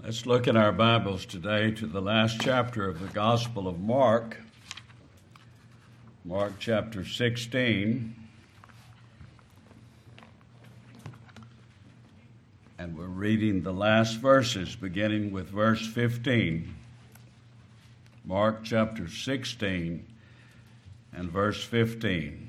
Let's look in our Bibles today to the last chapter of the Gospel of Mark, Mark chapter 16. And we're reading the last verses, beginning with verse 15. Mark chapter 16 and verse 15.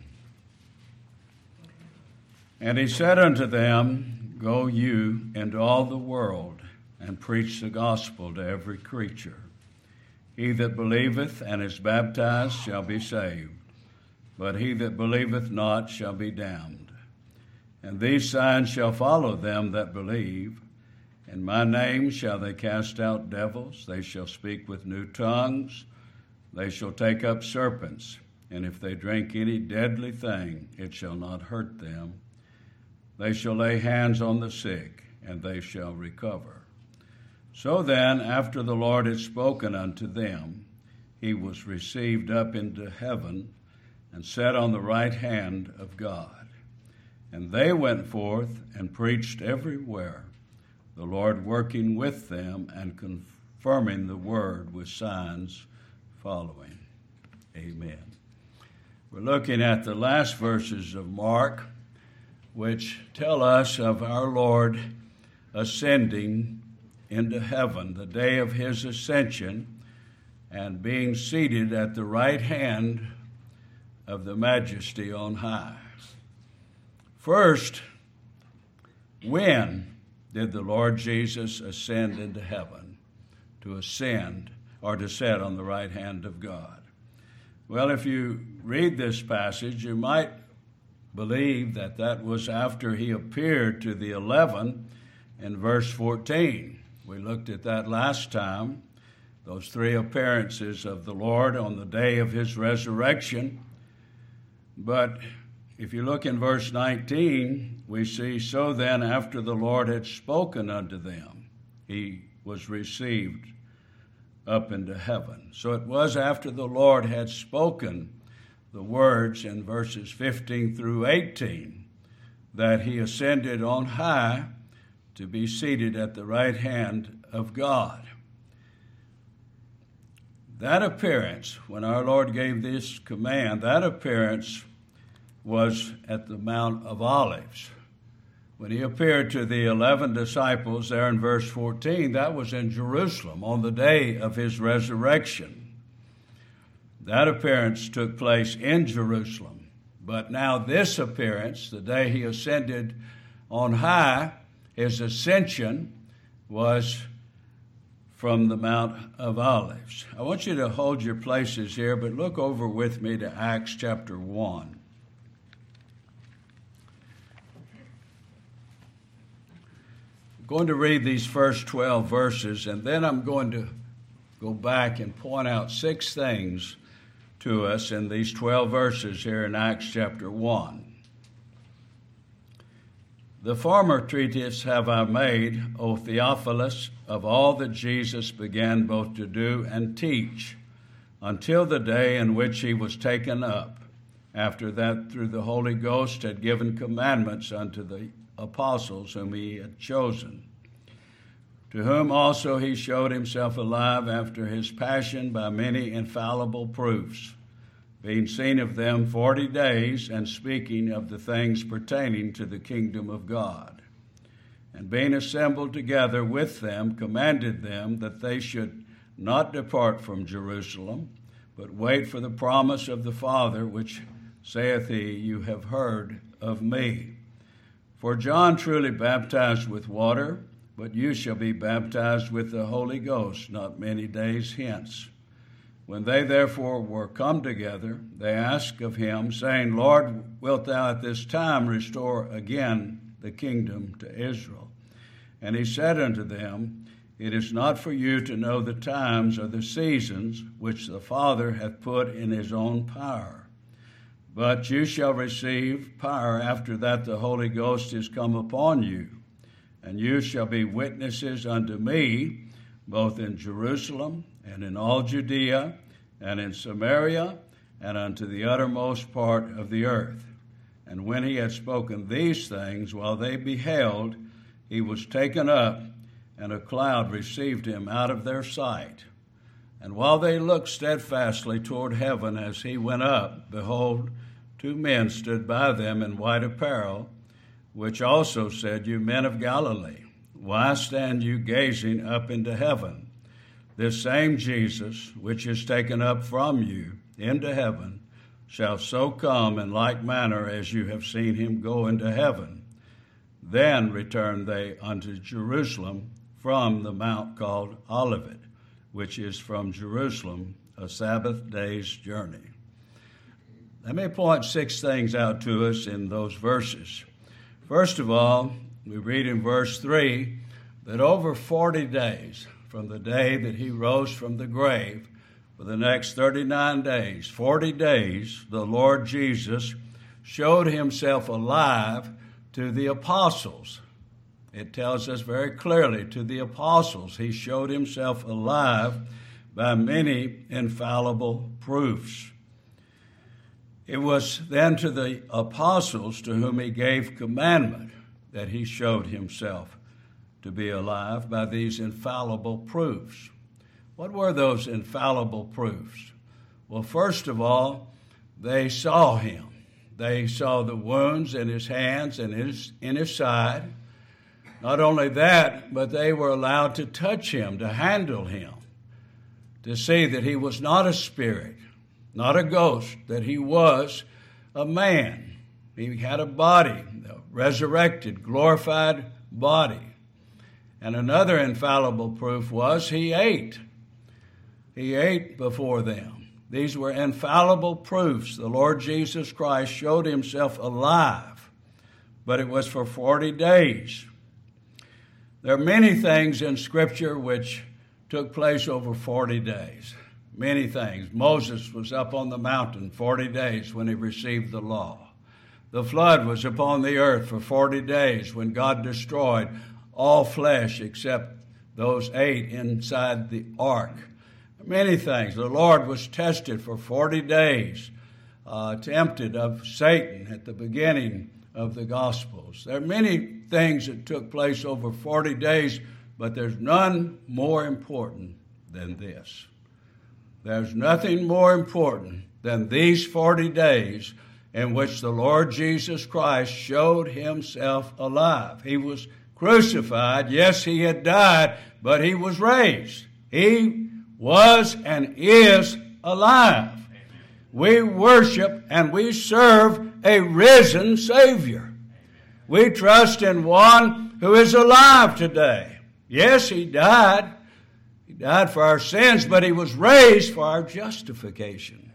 And he said unto them, Go you into all the world, and preach the gospel to every creature. He that believeth and is baptized shall be saved, but he that believeth not shall be damned. And these signs shall follow them that believe. In my name shall they cast out devils, they shall speak with new tongues, they shall take up serpents, and if they drink any deadly thing, it shall not hurt them. They shall lay hands on the sick, and they shall recover. So then, after the Lord had spoken unto them, he was received up into heaven and sat on the right hand of God. And they went forth and preached everywhere, the Lord working with them and confirming the word with signs following. Amen. We're looking at the last verses of Mark, which tell us of our Lord ascending into heaven, the day of his ascension, and being seated at the right hand of the Majesty on high. First, when did the Lord Jesus ascend into heaven? To ascend or to sit on the right hand of God. Well, if you read this passage, you might believe that that was after he appeared to the 11 in verse 14. We looked at that last time, those three appearances of the Lord on the day of his resurrection. But if you look in verse 19, we see, So then, after the Lord had spoken unto them, he was received up into heaven. So it was after the Lord had spoken the words in verses 15 through 18 that he ascended on high to be seated at the right hand of God. That appearance, when our Lord gave this command, that appearance was at the Mount of Olives. When he appeared to the 11 disciples there in verse 14, that was in Jerusalem on the day of his resurrection. That appearance took place in Jerusalem. But now this appearance, the day he ascended on high, his ascension was from the Mount of Olives. I want you to hold your places here, but look over with me to Acts chapter 1. I'm going to read these first 12 verses, and then I'm going to go back and point out 6 things to us in these 12 verses here in Acts chapter 1. The former treatise have I made, O Theophilus, of all that Jesus began both to do and teach, until the day in which he was taken up, after that through the Holy Ghost had given commandments unto the apostles whom he had chosen, to whom also he showed himself alive after his passion by many infallible proofs, being seen of them 40 days, and speaking of the things pertaining to the kingdom of God. And being assembled together with them, commanded them that they should not depart from Jerusalem, but wait for the promise of the Father, which saith he, You have heard of me. For John truly baptized with water, but you shall be baptized with the Holy Ghost not many days hence. When they therefore were come together, they asked of him, saying, Lord, wilt thou at this time restore again the kingdom to Israel? And he said unto them, It is not for you to know the times or the seasons which the Father hath put in his own power. But you shall receive power after that the Holy Ghost is come upon you. And you shall be witnesses unto me, both in Jerusalem and in all Judea, and in Samaria, and unto the uttermost part of the earth. And when he had spoken these things, while they beheld, he was taken up, and a cloud received him out of their sight. And while they looked steadfastly toward heaven as he went up, behold, 2 men stood by them in white apparel, which also said, You men of Galilee, why stand you gazing up into heaven? This same Jesus, which is taken up from you into heaven, shall so come in like manner as you have seen him go into heaven. Then returned they unto Jerusalem from the mount called Olivet, which is from Jerusalem a Sabbath day's journey. Let me point 6 things out to us in those verses. First of all, we read in verse 3 that over 40 days from the day that he rose from the grave, for the next 39 days, 40 days, the Lord Jesus showed himself alive to the apostles. It tells us very clearly, to the apostles, he showed himself alive by many infallible proofs. It was then to the apostles to whom he gave commandment that he showed himself to be alive by these infallible proofs. What were those infallible proofs? Well, first of all, they saw him. They saw the wounds in his hands and in his side. Not only that, but they were allowed to touch him, to handle him, to see that he was not a spirit, not a ghost, that he was a man. He had a body, a resurrected, glorified body. And another infallible proof was he ate. He ate before them. These were infallible proofs. The Lord Jesus Christ showed himself alive, but it was for 40 days. There are many things in Scripture which took place over 40 days. Many things. Moses was up on the mountain 40 days when he received the law. The flood was upon the earth for 40 days when God destroyed all flesh except those 8 inside the ark. Many things. The Lord was tested for 40 days, tempted of Satan at the beginning of the Gospels. There are many things that took place over 40 days, but there's none more important than this. There's nothing more important than these 40 days in which the Lord Jesus Christ showed himself alive. He was crucified. Yes, he had died, but he was raised. He was and is alive. We worship and we serve a risen Savior. We trust in one who is alive today. Yes, he died. He died for our sins, but he was raised for our justification.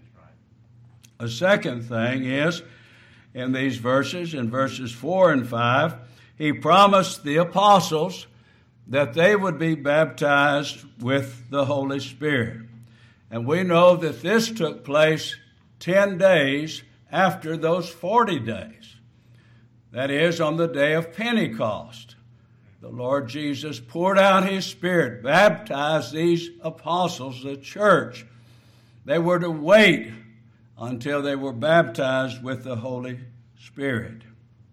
A second thing is, in these verses, in verses 4 and 5, he promised the apostles that they would be baptized with the Holy Spirit. And we know that this took place 10 days after those 40 days. That is, on the day of Pentecost. The Lord Jesus poured out his Spirit, baptized these apostles, the church. They were to wait until they were baptized with the Holy Spirit.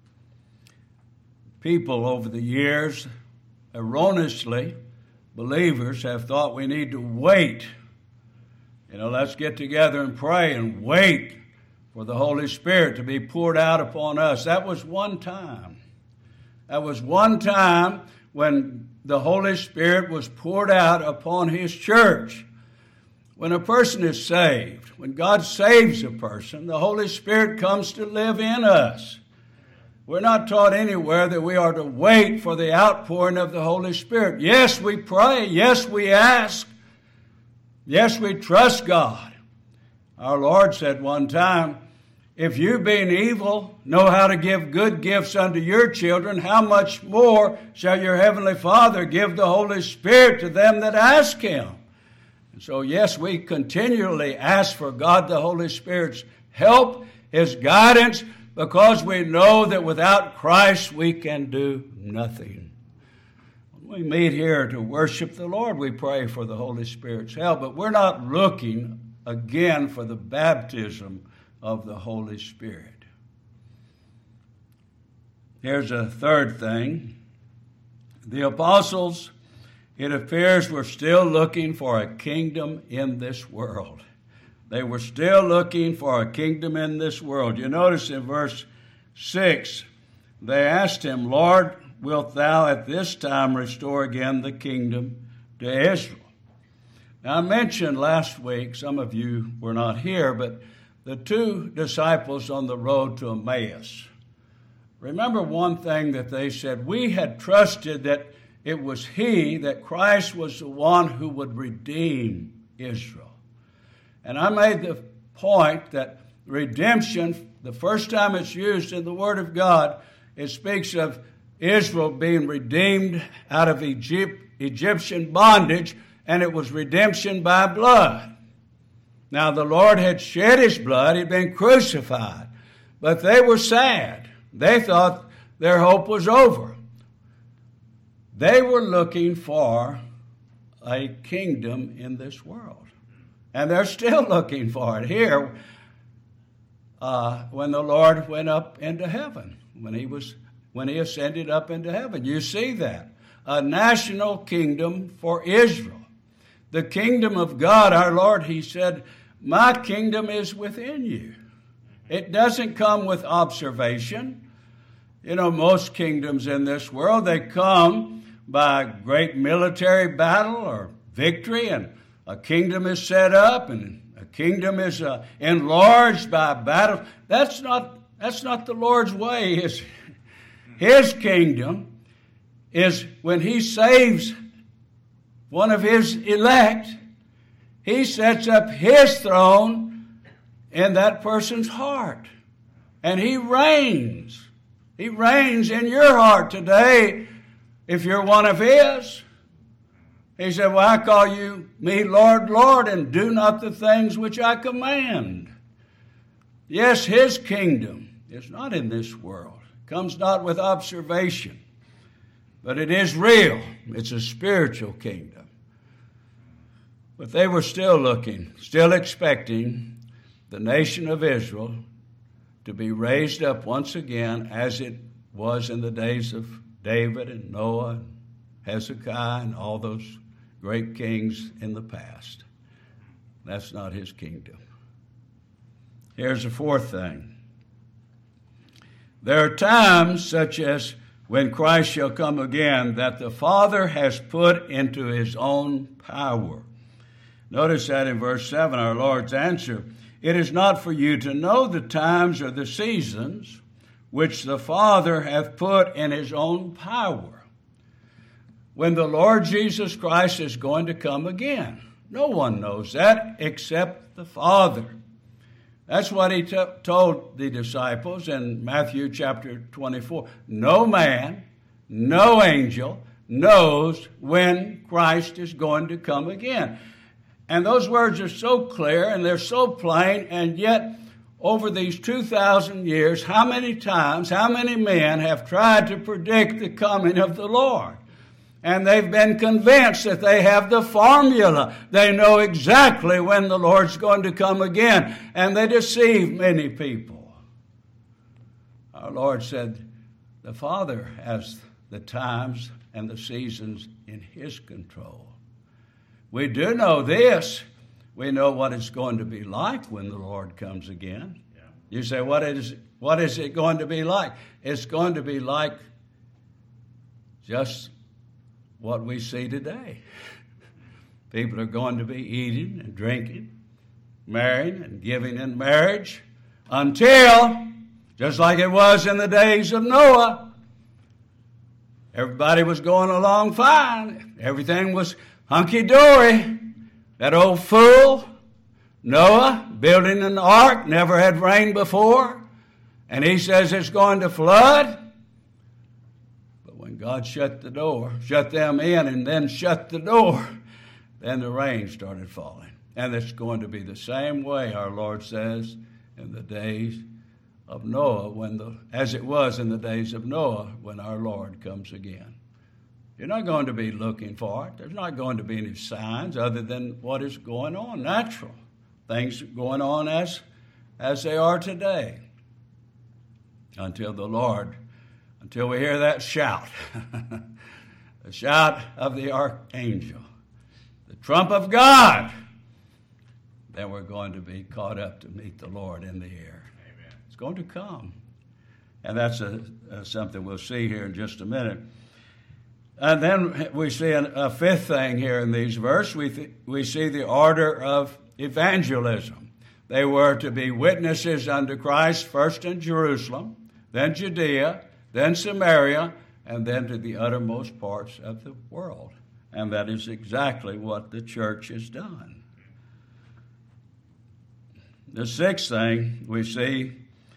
People over the years, erroneously, believers have thought we need to wait. Let's get together and pray and wait for the Holy Spirit to be poured out upon us. That was one time. That was one time when the Holy Spirit was poured out upon his church. When a person is saved, when God saves a person, the Holy Spirit comes to live in us. We're not taught anywhere that we are to wait for the outpouring of the Holy Spirit. Yes, we pray. Yes, we ask. Yes, we trust God. Our Lord said one time, if you being evil know how to give good gifts unto your children, how much more shall your heavenly Father give the Holy Spirit to them that ask him? And so, yes, we continually ask for God the Holy Spirit's help, his guidance, because we know that without Christ we can do nothing. When we meet here to worship the Lord, we pray for the Holy Spirit's help, but we're not looking again for the baptism of the Holy Spirit. Here's a third thing. The apostles it appears we're still looking for a kingdom in this world. They were still looking for a kingdom in this world. You notice in verse 6, they asked him, Lord, wilt thou at this time restore again the kingdom to Israel? Now, I mentioned last week, some of you were not here, but the two disciples on the road to Emmaus. Remember one thing that they said, we had trusted that it was that Christ was the one who would redeem Israel. And I made the point that redemption, the first time it's used in the Word of God, it speaks of Israel being redeemed out of Egyptian bondage, and it was redemption by blood. Now, the Lord had shed his blood, he'd been crucified, but they were sad. They thought their hope was over. They were looking for a kingdom in this world. And they're still looking for it here when the Lord went up into heaven, when he ascended up into heaven. You see that. A national kingdom for Israel. The kingdom of God, our Lord, he said, my kingdom is within you. It doesn't come with observation. You know, most kingdoms in this world, they come by great military battle or victory, and a kingdom is set up, and a kingdom is enlarged by battle. That's not the Lord's way. His kingdom is when he saves one of his elect, he sets up his throne in that person's heart. And he reigns. He reigns in your heart today if you're one of his. He said, well, I call me Lord, Lord, and do not the things which I command. Yes, his kingdom is not in this world. It comes not with observation, but it is real. It's a spiritual kingdom. But they were still looking, still expecting the nation of Israel to be raised up once again as it was in the days of David and Noah and Hezekiah and all those great kings in the past. That's not his kingdom. Here's the fourth thing. There are times, such as when Christ shall come again, that the Father has put into his own power. Notice that in verse 7, our Lord's answer, it is not for you to know the times or the seasons which the Father hath put in his own power. When the Lord Jesus Christ is going to come again. No one knows that except the Father. That's what he told the disciples in Matthew chapter 24. No man, no angel knows when Christ is going to come again. And those words are so clear and they're so plain, and yet over these 2,000 years, how many times, how many men have tried to predict the coming of the Lord? And they've been convinced that they have the formula. They know exactly when the Lord's going to come again. And they deceive many people. Our Lord said the Father has the times and the seasons in his control. We do know this. We know what it's going to be like when the Lord comes again. Yeah. You say, what is it going to be like? It's going to be like just what we see today. People are going to be eating and drinking, marrying and giving in marriage until, just like it was in the days of Noah, everybody was going along fine. Everything was hunky-dory. That old fool, Noah, building an ark, never had rained before, and he says it's going to flood. God shut the door, shut them in, and then shut the door. Then the rain started falling. And it's going to be the same way, our Lord says, in the days of Noah, as it was in the days of Noah when our Lord comes again. You're not going to be looking for it. There's not going to be any signs other than what is going on, natural. Things going on as they are today. Until we hear that shout. the shout of the archangel, the trump of God, then we're going to be caught up to meet the Lord in the air. Amen. It's going to come. And that's something we'll see here in just a minute. And then we see a fifth thing here in these verses. We see the order of evangelism. They were to be witnesses unto Christ, first in Jerusalem, then Judea, then Samaria, and then to the uttermost parts of the world. And that is exactly what the church has done. The sixth thing we see,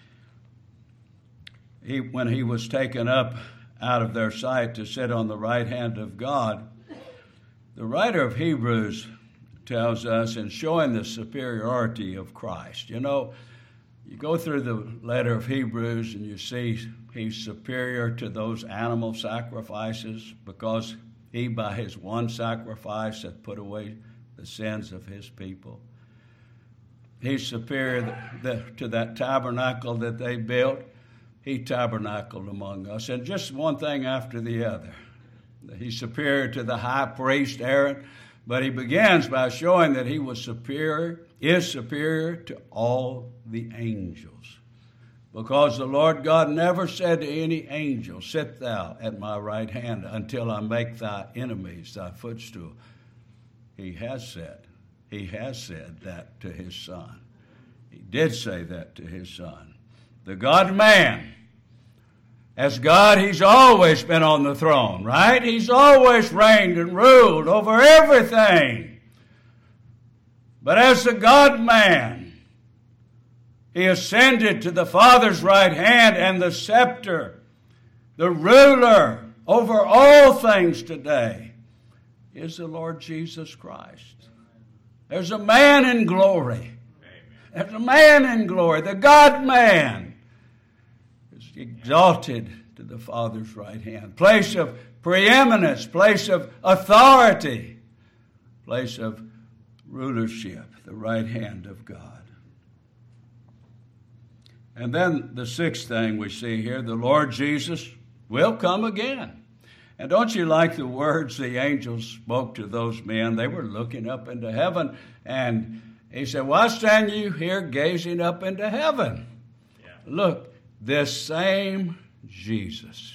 when he was taken up out of their sight to sit on the right hand of God, the writer of Hebrews tells us, in showing the superiority of Christ. You know, you go through the letter of Hebrews and you see he's superior to those animal sacrifices because he, by his one sacrifice, hath put away the sins of his people. He's superior to that tabernacle that they built. He tabernacled among us. And just one thing after the other. He's superior to the high priest Aaron, but he begins by showing that he is superior to all the angels. Because the Lord God never said to any angel, sit thou at my right hand until I make thy enemies thy footstool. He has said that to his Son. He did say that to his Son. The God-man. As God, he's always been on the throne, right? He's always reigned and ruled over everything. But as the God-man, he ascended to the Father's right hand, and the scepter, the ruler over all things today, is the Lord Jesus Christ. There's a man in glory. There's a man in glory, the God-man, exalted to the Father's right hand. Place of preeminence, place of authority, place of rulership, the right hand of God. And then the sixth thing we see here, the Lord Jesus will come again. And don't you like the words the angels spoke to those men? They were looking up into heaven, and he said, why stand you here gazing up into heaven? Yeah. Look, this same Jesus.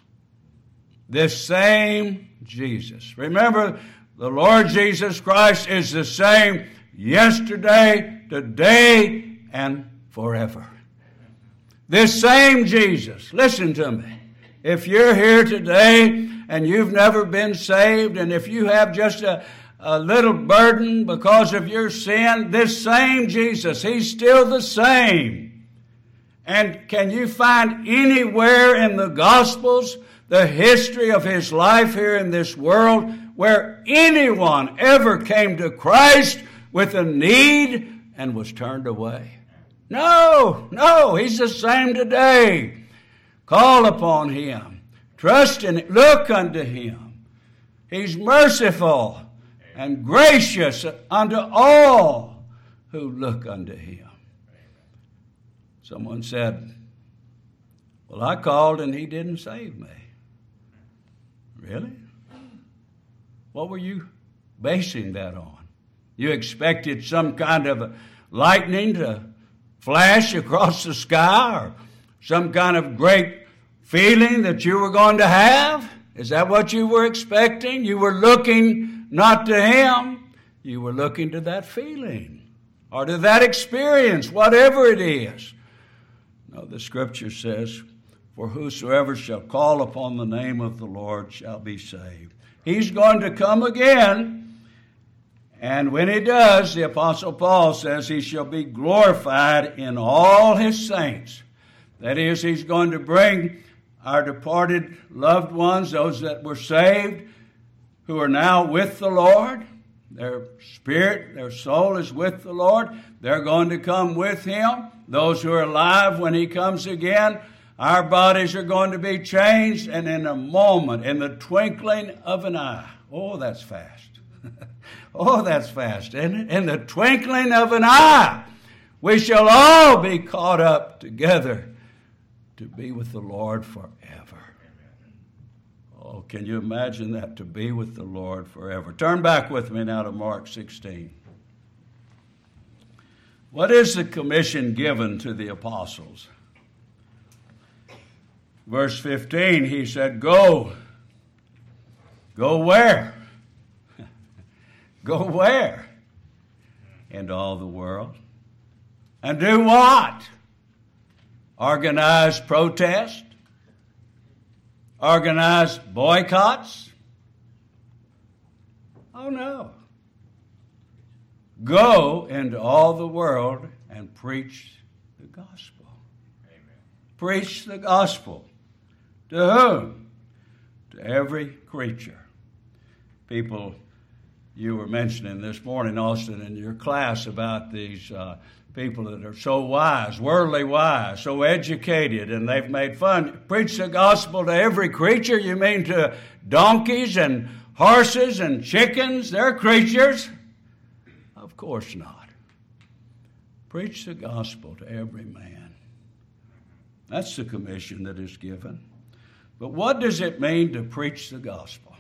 This same Jesus. Remember, the Lord Jesus Christ is the same yesterday, today, and forever. This same Jesus. Listen to me. If you're here today and you've never been saved, and if you have just a little burden because of your sin, this same Jesus, he's still the same. And can you find anywhere in the Gospels the history of his life here in this world where anyone ever came to Christ with a need and was turned away? No, he's the same today. Call upon him. Trust in him. Look unto him. He's merciful and gracious unto all who look unto him. Someone said, well, I called and he didn't save me. Really? What were you basing that on? You expected some kind of lightning to flash across the sky, or some kind of great feeling that you were going to have? Is that what you were expecting? You were looking not to him, you were looking to that feeling or to that experience, whatever it is. No, the Scripture says, for whosoever shall call upon the name of the Lord shall be saved. He's going to come again, and when he does, the Apostle Paul says he shall be glorified in all his saints. That is, he's going to bring our departed loved ones, those that were saved, who are now with the Lord. Their spirit, their soul is with the Lord. They're going to come with him. Those who are alive when he comes again, our bodies are going to be changed, and in a moment, in the twinkling of an eye. Oh, that's fast. Oh, that's fast, isn't it? In the twinkling of an eye, we shall all be caught up together to be with the Lord forever. Oh, can you imagine that, to be with the Lord forever? Turn back with me now to Mark 16. What is the commission given to the apostles? Verse 15, he said, go. Go where? Go where? Into all the world. And do what? Organize protest? Organize boycotts? Oh, no. Go into all the world and preach the gospel. Amen. Preach the gospel. To whom? To every creature. People, you were mentioning this morning, Austin, in your class about these people that are so wise, worldly wise, so educated, and they've made fun. Preach the gospel to every creature? You mean to donkeys and horses and chickens? They're creatures? Of course not. Preach the gospel to every man. That's the commission that is given. But what does it mean to preach the gospel?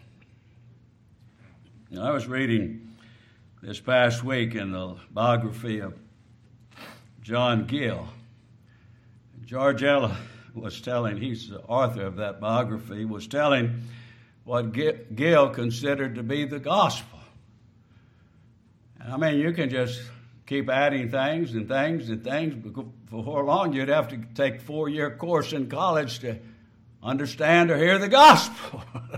I was reading this past week in the biography of John Gill. George Ella was telling, he's the author of that biography, was telling what Gill considered to be the gospel. I mean, you can just keep adding things and things and things. Before long, you'd have to take a 4-year course in college to understand or hear the gospel.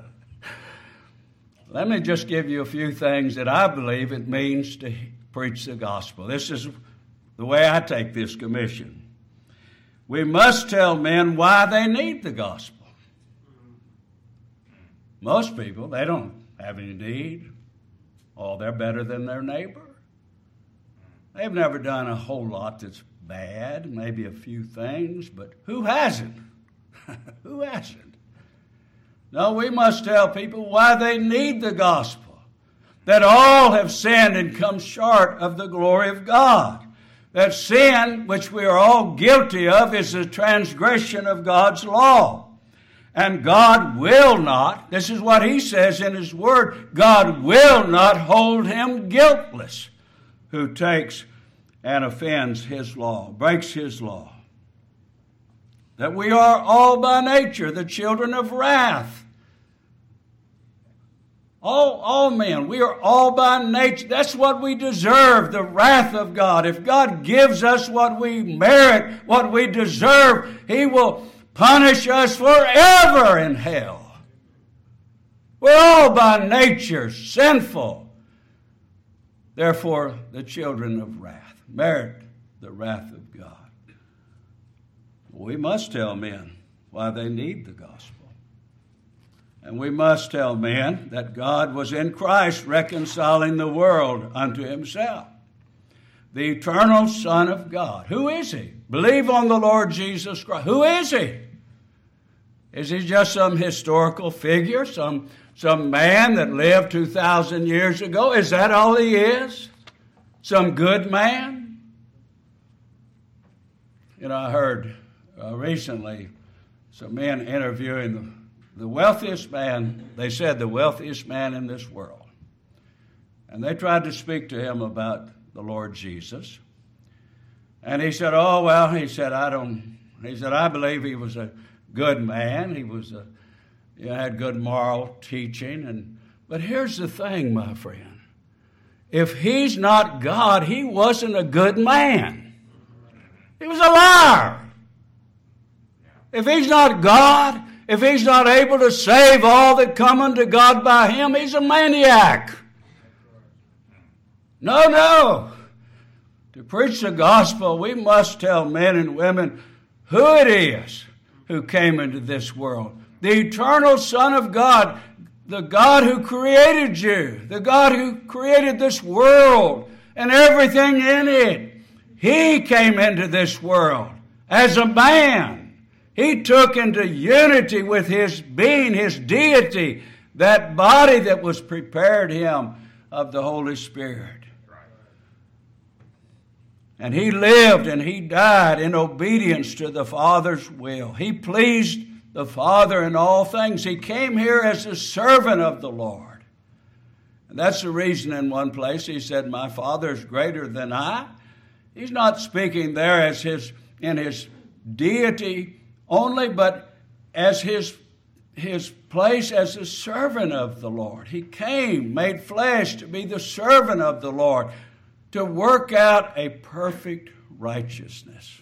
Let me just give you a few things that I believe it means to preach the gospel. This is the way I take this commission. We must tell men why they need the gospel. Most people, they don't have any need. Oh, they're better than their neighbor. They've never done a whole lot that's bad, maybe a few things, but who hasn't? Who hasn't? No, we must tell people why they need the gospel. That all have sinned and come short of the glory of God. That sin, which we are all guilty of, is the transgression of God's law. And God will not, this is what he says in his word, God will not hold him guiltless who takes and offends his law, breaks his law. That we are all by nature the children of wrath. All men, we are all by nature. That's what we deserve, the wrath of God. If God gives us what we merit, what we deserve, he will punish us forever in hell. We're all by nature sinful. Therefore, the children of wrath merit the wrath of God. We must tell men why they need the gospel. And we must tell men that God was in Christ reconciling the world unto himself. The eternal Son of God. Who is he? Believe on the Lord Jesus Christ. Who is he? Is he just some historical figure, some man that lived 2,000 years ago? Is that all he is? Some good man? You know, I heard recently some men interviewing the wealthiest man, they said the wealthiest man in this world. And they tried to speak to him about the Lord Jesus. And he said, I believe he was a good man. He was had good moral teaching. But here's the thing, my friend. If he's not God, he wasn't a good man. He was a liar. If he's not God, if he's not able to save all that come unto God by him, he's a maniac. No. To preach the gospel, we must tell men and women who it is who came into this world. The eternal Son of God, the God who created you, the God who created this world and everything in it. He came into this world as a man. He took into unity with his being, his deity, that body that was prepared him of the Holy Spirit. And he lived and he died in obedience to the Father's will. He pleased the Father in all things. He came here as a servant of the Lord. And that's the reason in one place he said, my Father is greater than I. He's not speaking there as in his deity only, but as his place as a servant of the Lord. He came, made flesh, to be the servant of the Lord, to work out a perfect righteousness.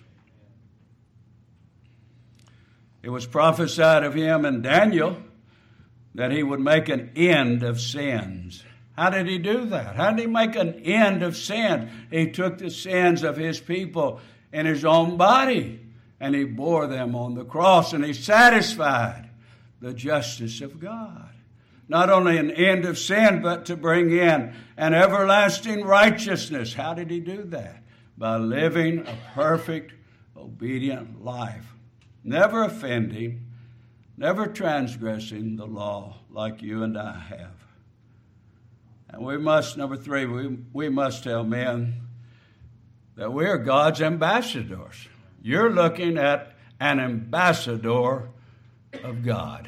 It was prophesied of him in Daniel that he would make an end of sins. How did he do that? How did he make an end of sin? He took the sins of his people in his own body, and he bore them on the cross, and he satisfied the justice of God. Not only an end of sin, but to bring in an everlasting righteousness. How did he do that? By living a perfect, obedient life. Never offending, never transgressing the law like you and I have. And we must, number three, we must tell men that we are God's ambassadors. You're looking at an ambassador of God.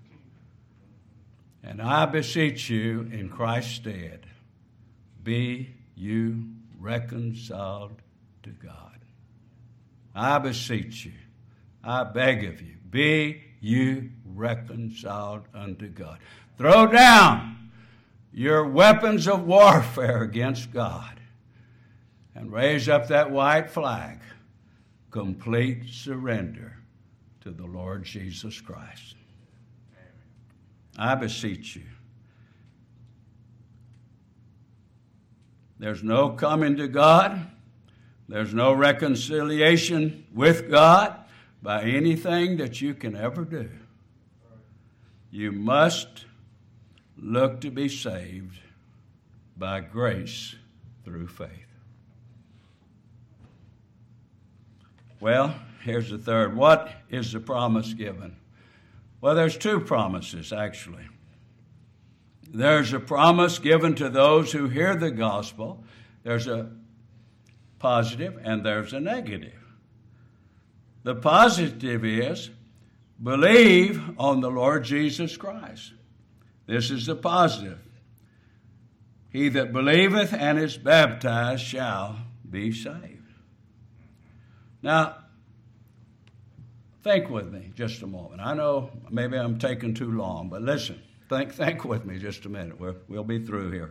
And I beseech you in Christ's stead, be you reconciled to God. I beseech you, I beg of you, be you reconciled unto God. Throw down your weapons of warfare against God and raise up that white flag, complete surrender to the Lord Jesus Christ. I beseech you. There's no coming to God. There's no reconciliation with God by anything that you can ever do. You must look to be saved by grace through faith. Well, here's the third. What is the promise given? Well, there's two promises, actually. There's a promise given to those who hear the gospel. There's a positive and there's a negative. The positive is, believe on the Lord Jesus Christ. This is the positive. He that believeth and is baptized shall be saved. Now, think with me just a moment. I know maybe I'm taking too long, but listen, think with me just a minute. We'll be through here.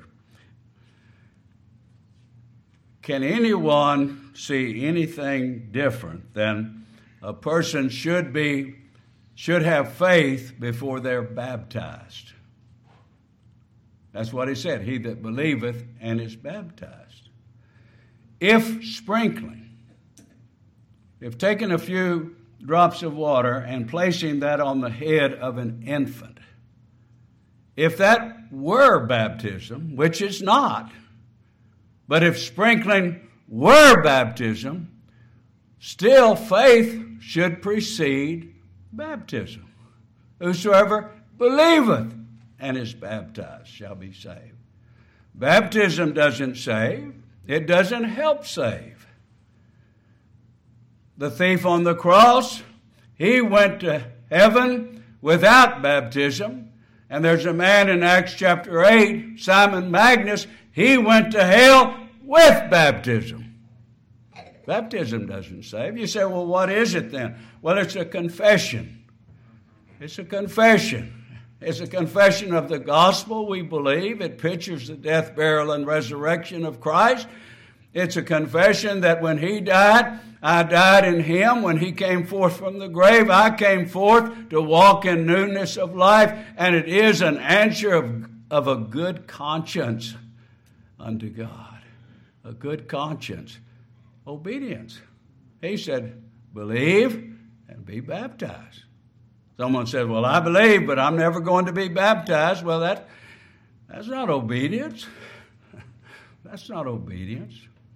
Can anyone see anything different than a person should have faith before they're baptized? That's what he said, he that believeth and is baptized. If sprinkling, if taking a few drops of water and placing that on the head of an infant, if that were baptism, which is not, but if sprinkling were baptism, still faith should precede baptism. Whosoever believeth and is baptized shall be saved. Baptism doesn't save. It doesn't help save. The thief on the cross, he went to heaven without baptism. And there's a man in Acts chapter 8, Simon Magus, he went to hell with baptism. Baptism doesn't save. You say, well, what is it then? Well, it's a confession. It's a confession. It's a confession of the gospel we believe. It pictures the death, burial, and resurrection of Christ. It's a confession that when he died, I died in him. When he came forth from the grave, I came forth to walk in newness of life. And it is an answer of a good conscience unto God. A good conscience. Obedience. He said, believe and be baptized. Someone said, well, I believe, but I'm never going to be baptized. Well, that's not obedience. That's not obedience.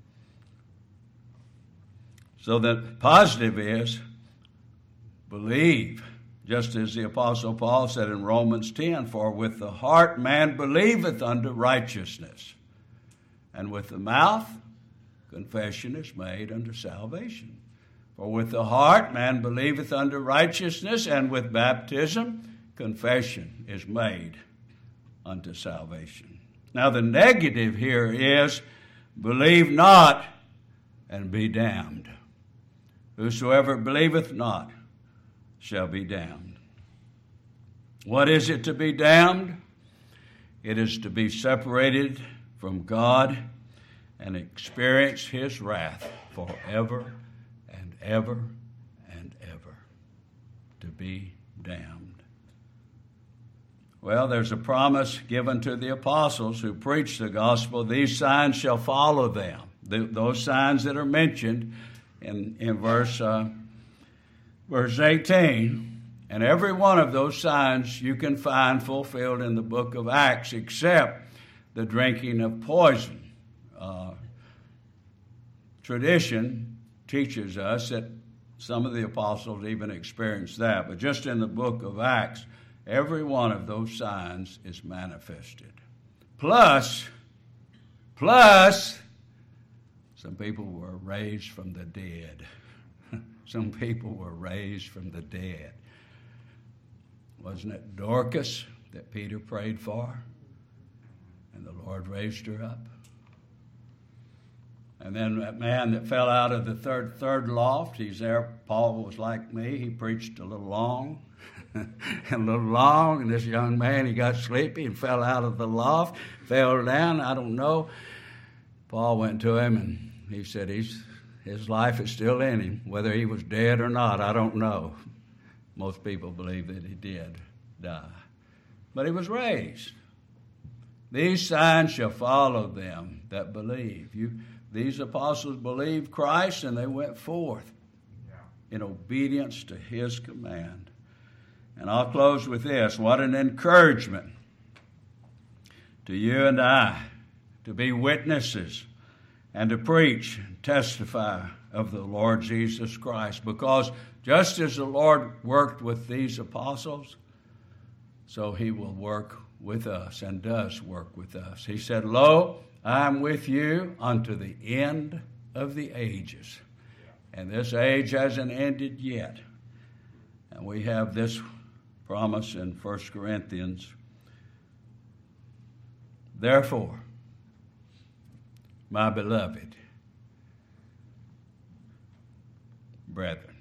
So the positive is believe, just as the Apostle Paul said in Romans 10, for with the heart man believeth unto righteousness, and with the mouth confession is made unto salvation. For with the heart man believeth unto righteousness, and with baptism confession is made unto salvation. Now the negative here is, believe not and be damned. Whosoever believeth not shall be damned. What is it to be damned? It is to be separated from God and experience his wrath forever and ever and ever. To be damned. Well, there's a promise given to the apostles who preached the gospel. These signs shall follow them. Those signs that are mentioned in verse 18. And every one of those signs you can find fulfilled in the book of Acts, except the drinking of poison. Tradition teaches us that some of the apostles even experienced that. But just in the book of Acts, every one of those signs is manifested. Plus, some people were raised from the dead. Some people were raised from the dead. Wasn't it Dorcas that Peter prayed for? And the Lord raised her up. And then that man that fell out of the third loft, he's there. Paul was like me. He preached a little long. And this young man, he got sleepy and fell out of the loft, fell down, I don't know. Paul went to him and he said his life is still in him. Whether he was dead or not, I don't know. Most people believe that he did die. But he was raised. These signs shall follow them that believe. These apostles believed Christ and they went forth in obedience to his command. And I'll close with this. What an encouragement to you and I to be witnesses and to preach and testify of the Lord Jesus Christ. Because just as the Lord worked with these apostles, so he will work with us and does work with us. He said, "Lo, I am with you unto the end of the ages." And this age hasn't ended yet. And we have this promise in 1 Corinthians. Therefore, my beloved brethren,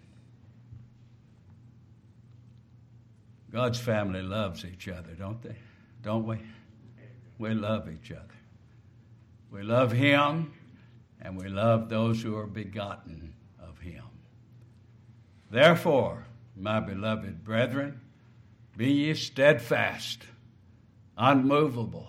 God's family loves each other, don't they? Don't we? We love each other. We love him, and we love those who are begotten of him. Therefore, my beloved brethren, be ye steadfast, unmovable,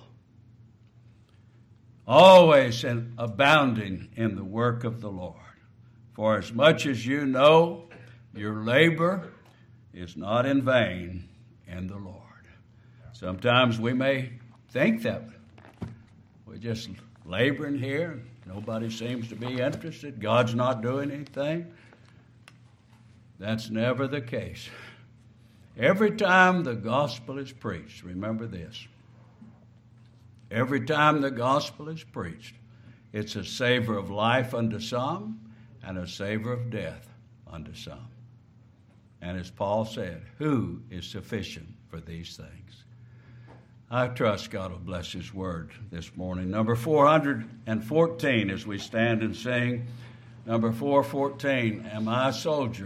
always abounding in the work of the Lord. For as much as you know, your labor is not in vain in the Lord. Sometimes we may think that we're just laboring here. Nobody seems to be interested. God's not doing anything. That's never the case. Every time the gospel is preached, remember this. Every time the gospel is preached, it's a savor of life unto some and a savor of death unto some. And as Paul said, who is sufficient for these things? I trust God will bless his word this morning. Number 414, as we stand and sing, number 414, Am I a Soldier?